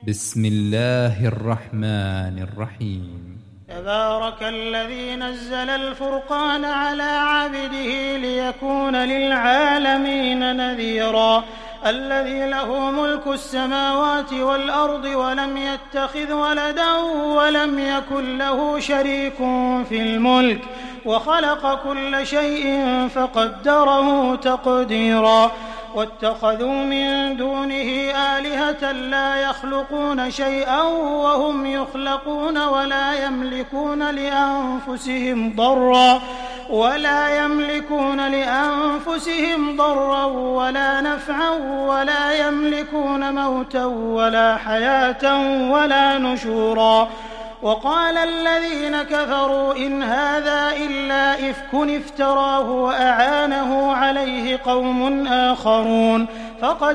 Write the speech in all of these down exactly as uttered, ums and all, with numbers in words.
بسم الله الرحمن الرحيم. تبارك الذي نزل الفرقان على عبده ليكون للعالمين نذيرا. الذي له ملك السماوات والأرض ولم يتخذ ولدا ولم يكن له شريك في الملك وخلق كل شيء فقدره تقديرا. واتخذوا من دونه آلهة لا يخلقون شيئا وهم يخلقون ولا يملكون لأنفسهم ضرا ولا يملكون لأنفسهم ضرا ولا نفعا ولا يملكون موتا ولا حياة ولا نشورا. وقال الذين كفروا إن هذا إلا إفك افتراه وأعانه عليه قوم آخرون فقد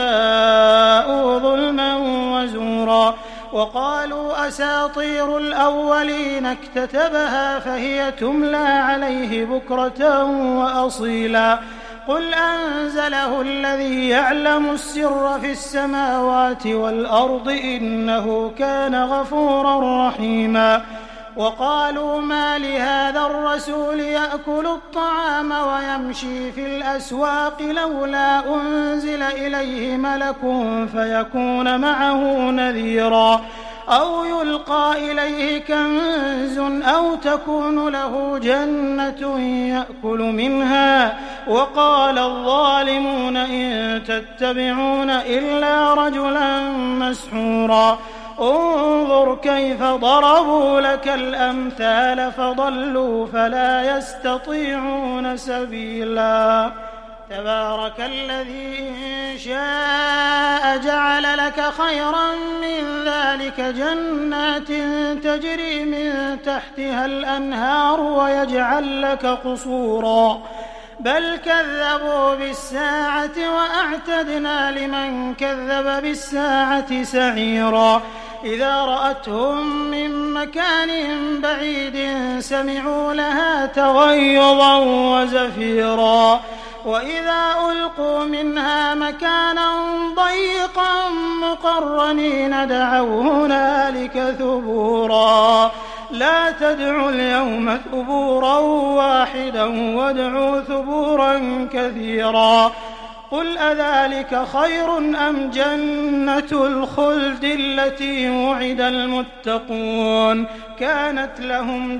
جاءوا ظلما وزورا. وقالوا أساطير الأولين اكتتبها فهي تملى عليه بكرة وأصيلا. قل أنزله الذي يعلم السر في السماوات والأرض إنه كان غفورا رحيما. وقالوا ما لهذا الرسول يأكل الطعام ويمشي في الأسواق لولا أنزل إليه ملك فيكون معه نذيرا أو يلقى إليه كنز أو تكون له جنة يأكل منها. وقال الظالمون إن تتبعون إلا رجلا مسحورا. انظر كيف ضربوا لك الأمثال فضلوا فلا يستطيعون سبيلا. تبارك الذي إن شاء جعل لك خيرا من ذلك جنات تجري من تحتها الأنهار ويجعل لك قصورا بل كذبوا بالساعة وأعتدنا لمن كذب بالساعة سعيرا. إذا رأتهم من مكان بعيد سمعوا لها تغيظا وزفيرا وإذا ألقوا منها مكانا ضيقا مقرنين دعوا هنالك ثبورا. لا تدعوا اليوم ثبورا واحدا وادعوا ثبورا كثيرا. قل أذلك خير أم جنة الخلد التي وعد المتقون كانت لهم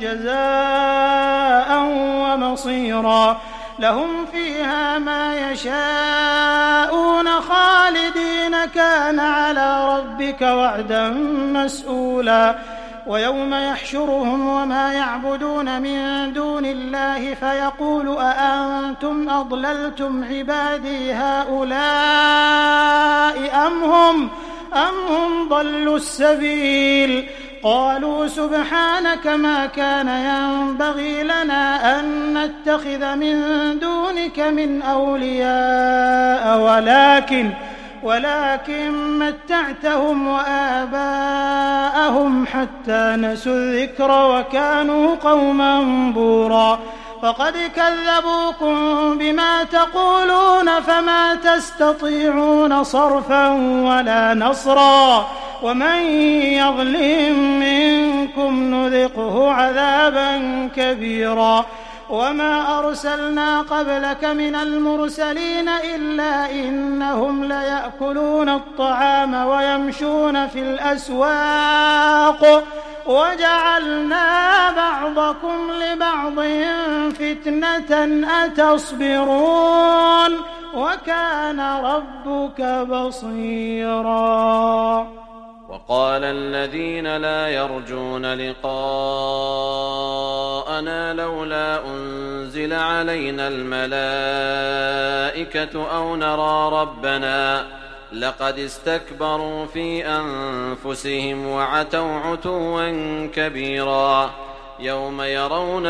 جزاء ومصيرا. لهم فيها ما يشاءون خالدين كان على ربك وعدا مسئولا. ويوم يحشرهم وما يعبدون من دون الله فيقول أأنتم أضللتم عبادي هؤلاء أم هم أم هم ضلوا السبيل. قالوا سبحانك ما كان ينبغي لنا أن نتخذ من دونك من أولياء ولكن ولكن متعتهم وآباءهم حتى نسوا الذكر وكانوا قوما بورا. فقد كذبوكم بما تقولون فما تستطيعون صرفا ولا نصرا. ومن يظلم منكم نذقه عذابا كبيرا. وما أرسلنا قبلك من المرسلين إلا إنهم ليأكلون الطعام ويمشون في الأسواق وجعلنا بعضكم لبعض فتنة أتصبرون وكان ربك بصيرا. وقال الذين لا يرجون لقاءنا لولا أنزل علينا الملائكة أو نرى ربنا لقد استكبروا في أنفسهم وعتوا عتوا كبيرا. يوم يرون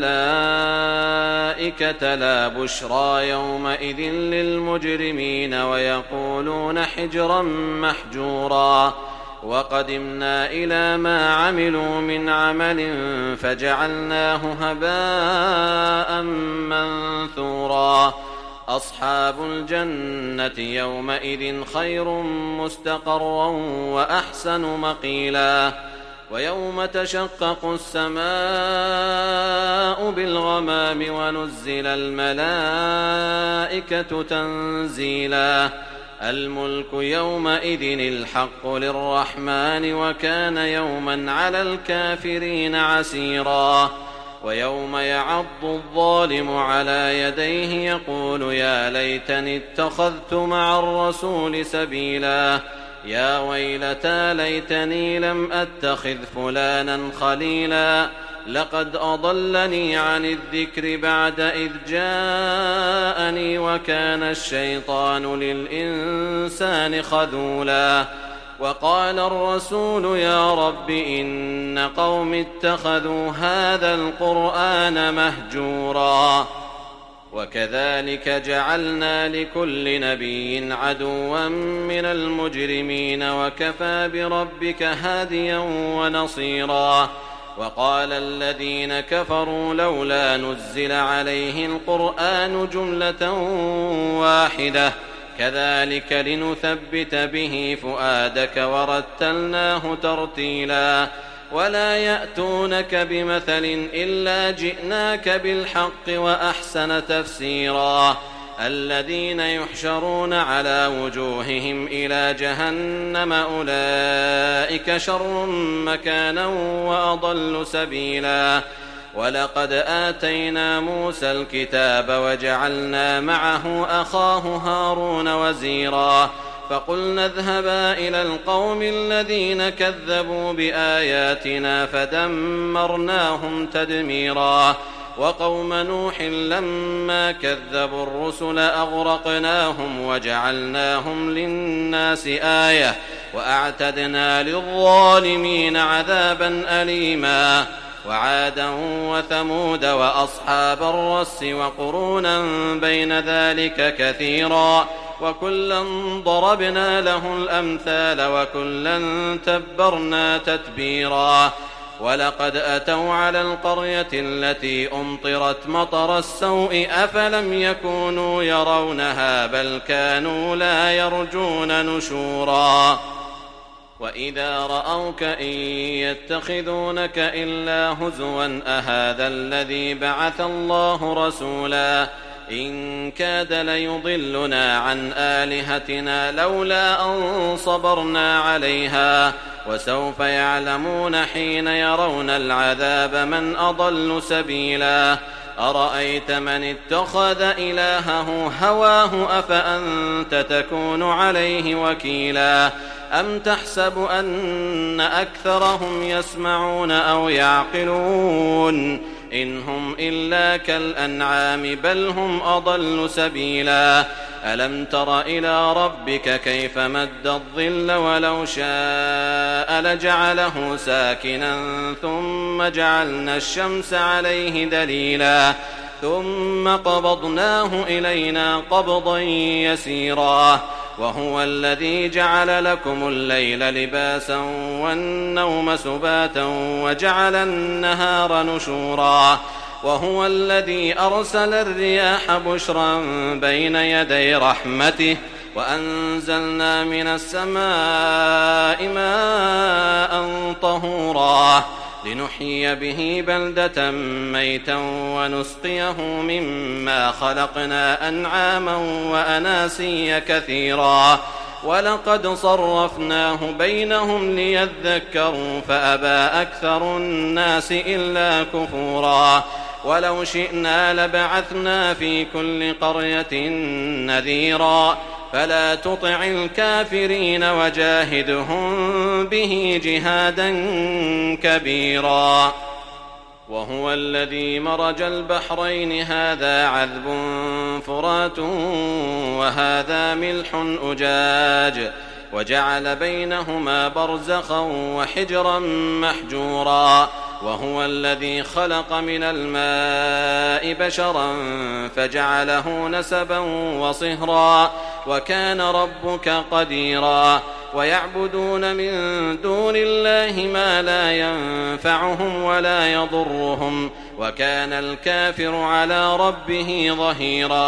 الملائكة لا بشرى يومئذ للمجرمين ويقولون حجرا محجورا. وقدمنا إلى ما عملوا من عمل فجعلناه هباء منثورا. أصحاب الجنة يومئذ خير مستقرا وأحسن مقيلا ويوم تشقق السماء بالغمام ونزل الملائكة تنزيلا الملك يومئذ الحق للرحمن وكان يوما على الكافرين عسيرا ويوم يعض الظالم على يديه يقول يا ليتني اتخذت مع الرسول سبيلا يا ويلتى ليتني لم أتخذ فلانا خليلا لقد أضلني عن الذكر بعد إذ جاءني وكان الشيطان للإنسان خذولا وقال الرسول يا رب إن قوم اتخذوا هذا القرآن مهجورا وكذلك جعلنا لكل نبي عدوا من المجرمين وكفى بربك هاديا ونصيرا وقال الذين كفروا لولا نزل عليه القرآن جملة واحدة كذلك لنثبت به فؤادك ورتلناه ترتيلا ولا يأتونك بمثل إلا جئناك بالحق وأحسن تفسيرا الذين يحشرون على وجوههم إلى جهنم أولئك شر مكانا وأضل سبيلا ولقد آتينا موسى الكتاب وجعلنا معه أخاه هارون وزيرا فقلنا اذهبا إلى القوم الذين كذبوا بآياتنا فدمرناهم تدميرا وقوم نوح لما كذبوا الرسل أغرقناهم وجعلناهم للناس آية وأعتدنا للظالمين عذابا أليما وعادا وثمود وأصحاب الرس وقرونا بين ذلك كثيرا وكلا ضربنا له الأمثال وكلا تبرنا تتبيرا ولقد أتوا على القرية التي أمطرت مطر السوء أفلم يكونوا يرونها بل كانوا لا يرجون نشورا وإذا رأوك إن يتخذونك إلا هزوا أهذا الذي بعث الله رسولا إن كاد ليضلنا عن آلهتنا لولا أن صبرنا عليها وسوف يعلمون حين يرون العذاب من أضل سبيلا أرأيت من اتخذ إلهه هواه أفأنت تكون عليه وكيلا أم تحسب أن أكثرهم يسمعون أو يعقلون إن هم إلا كالأنعام بل هم أضل سبيلا ألم تر إلى ربك كيف مد الظل ولو شاء لجعله ساكنا ثم جعلنا الشمس عليه دليلا ثم قبضناه إلينا قبضا يسيرا وهو الذي جعل لكم الليل لباسا والنوم سباتا وجعل النهار نشورا وهو الذي أرسل الرياح بشرا بين يدي رحمته وأنزلنا من السماء ماء طهورا لنحيي به بلدة ميتا ونسقيه مما خلقنا أنعاما وأناسيا كثيرا ولقد صرفناه بينهم ليذكروا فأبى أكثر الناس إلا كفورا ولو شئنا لبعثنا في كل قرية نذيرا فلا تطع الكافرين وجاهدهم به جهادا كبيرا وهو الذي مرج البحرين هذا عذب فرات وهذا ملح أجاج وجعل بينهما برزخا وحجرا محجورا وهو الذي خلق من الماء بشرا فجعله نسبا وصهرا وكان ربك قديرا ويعبدون من دون الله ما لا ينفعهم ولا يضرهم وكان الكافر على ربه ظهيرا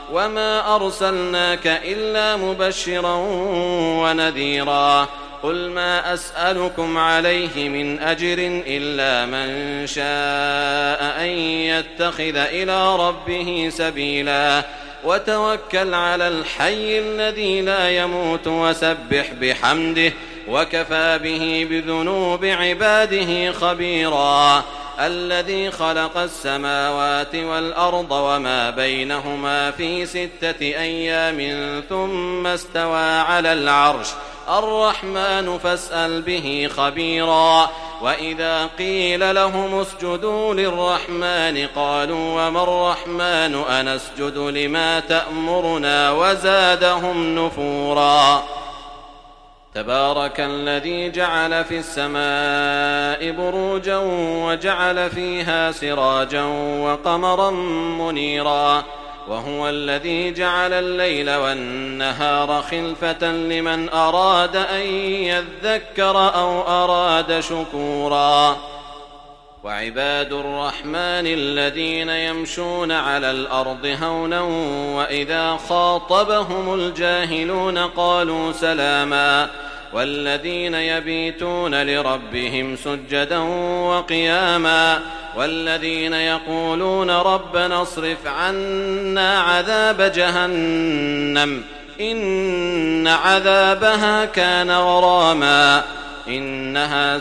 وما أرسلناك إلا مبشرا ونذيرا قل ما أسألكم عليه من أجر إلا من شاء أن يتخذ إلى ربه سبيلا وتوكل على الحي الذي لا يموت وسبح بحمده وكفى به بذنوب عباده خبيرا الذي خلق السماوات والأرض وما بينهما في ستة أيام ثم استوى على العرش الرحمن فاسأل به خبيرا وإذا قيل لهم اسجدوا للرحمن قالوا وما الرحمن أنسجد لما تأمرنا وزادهم نفورا تبارك الذي جعل في السماء بروجا وجعل فيها سراجا وقمرا منيرا وهو الذي جعل الليل والنهار خلفة لمن أراد أن يذكر أو أراد شكورا وعباد الرحمن الذين يمشون على الأرض هونا وإذا خاطبهم الجاهلون قالوا سلاما والذين يبيتون لربهم سجدا وقياما والذين يقولون ربنا اصرف عنا عذاب جهنم إن عذابها كان غراما إنها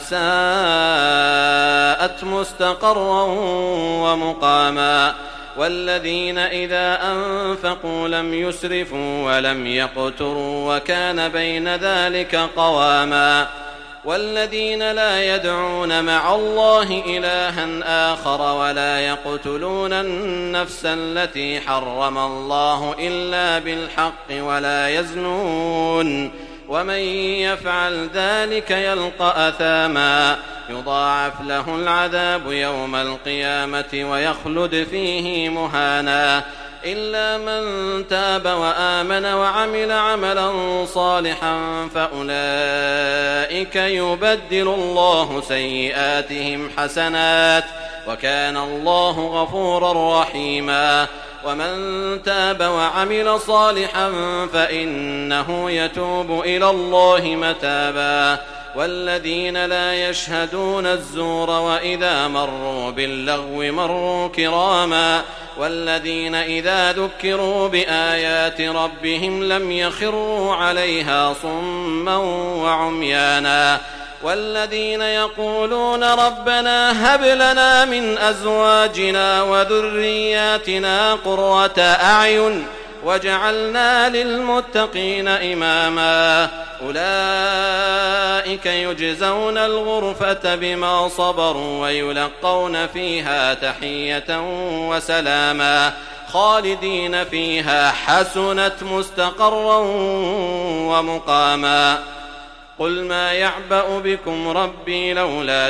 ساءت مستقرا ومقاما والذين إذا أنفقوا لم يسرفوا ولم يقتروا وكان بين ذلك قواما والذين لا يدعون مع الله إلها آخر ولا يقتلون النفس التي حرم الله إلا بالحق ولا يزنون ومن يفعل ذلك يلقى أثاما يضاعف له العذاب يوم القيامة ويخلد فيه مهانا إلا من تاب وآمن وعمل عملا صالحا فأولئك يبدل الله سيئاتهم حسنات وكان الله غفورا رحيما ومن تاب وعمل صالحا فإنه يتوب إلى الله متابا والذين لا يشهدون الزور وإذا مروا باللغو مروا كراما والذين إذا ذكروا بآيات ربهم لم يخروا عليها صما وعميانا والذين يقولون ربنا هب لنا من أزواجنا وذرياتنا قرة أعين وجعلنا للمتقين إماما أولئك يجزون الغرفة بما صبروا ويلقون فيها تحية وسلاما خالدين فيها حسنت مستقرا ومقاما قل ما يعبأ بكم ربي لولا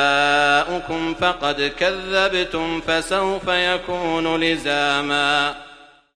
دعاؤكم فقد كذبتم فسوف يكون لزاما